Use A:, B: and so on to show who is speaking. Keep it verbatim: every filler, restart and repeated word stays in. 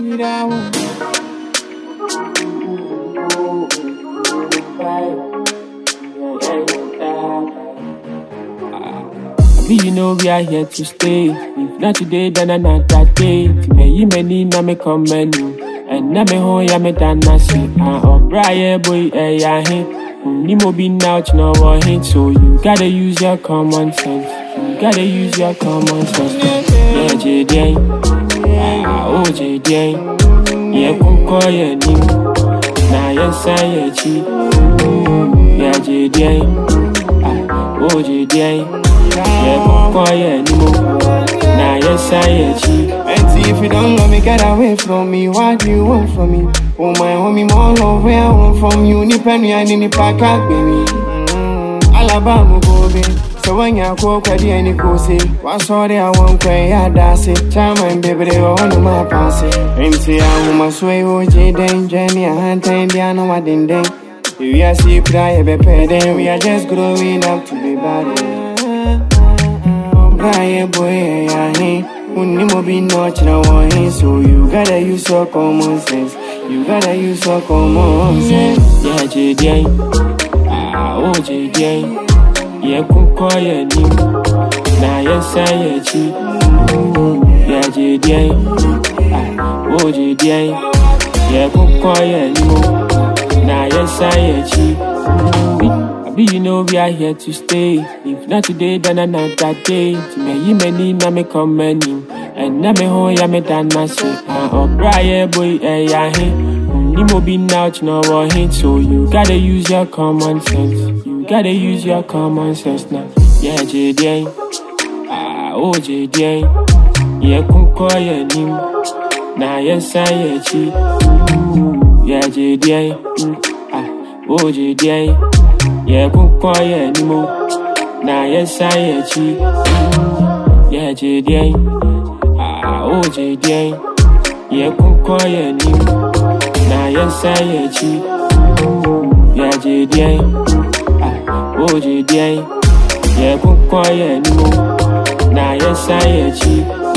A: You know we are here to stay. If not today, then another day. Me many na me come menu. And na me home ya me done na see. Ah, oh, Brian boy, eh ya he. Ni mo be now to know what hit. So you gotta use your common sense. You gotta use your common sense. Yeah, J D. Ah, oh J D. Yeah, come call your name. Na yes I yeah chi. Yeah, J D. Ah, oh J D. Yeah, come yeah, nah, yes, I am.
B: And see if you don't love me, get away from me. What do you want from me? Oh, my homie, more love where I want from you. Ni penny and ni pack up, baby. Alabama, go, baby. So when you go, Kadi and you go say, what's sorry, I won't cry, I that's it. Charm and baby, they were on my pass it. And see, I want sway, O J, then Jenny, I hand Indiana, what then then. If we are see, cry, baby, then we are just growing up to be bad. Brian boy, I ain't Uni mo be not na one. So you gotta use your common sense. You gotta use your common sense.
A: Yeah, J D. Ah, oh J D. Yeah, come call your name. Nah, yes I yeah chi. Yeah, J D. Ah, oh J D. Yeah, come call your name. Nah, yes I yeah chi. You know we are here to stay. If not today, then another day. Me many na me come menu. And na me home ya me done na see. Ah, oh Brian boy, eh ya he. Ni mo be now to know what hit. So you gotta use your common sense. You gotta use your common sense now. Yeah, J D. Ah, oh J D. Yeah, come call your name. Nah, yes I yeah chi. Yeah, J D. Ah, oh J D. Yeah, come call yeah anymore. Nah, yes I yeah chi. Yeah, J D. Ah, oh J D. Yeah, come call yeah anymore. Nah, yes I yeah chi. Yeah, J D. Ah, oh J D. Yeah, come call yeah anymore. Nah, yes I yeah chi.